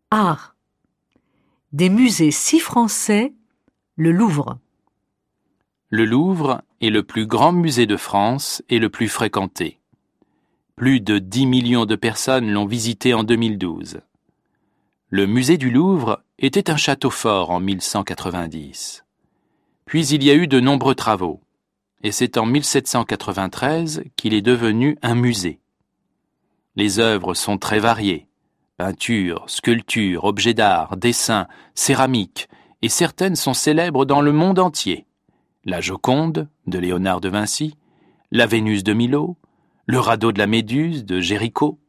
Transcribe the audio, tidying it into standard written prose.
Art. Des musées si français, le Louvre. Le Louvre est le plus grand musée de France et le plus fréquenté. Plus de 10 millions de personnes l'ont visité en 2012. Le musée du Louvre était un château fort en 1190. Puis il y a eu de nombreux travaux, et c'est en 1793 qu'il est devenu un musée. Les œuvres sont très variées. Peintures, sculptures, objets d'art, dessins, céramiques, et certaines sont célèbres dans le monde entier. La Joconde, de Léonard de Vinci, la Vénus de Milo, le radeau de la Méduse de Géricault,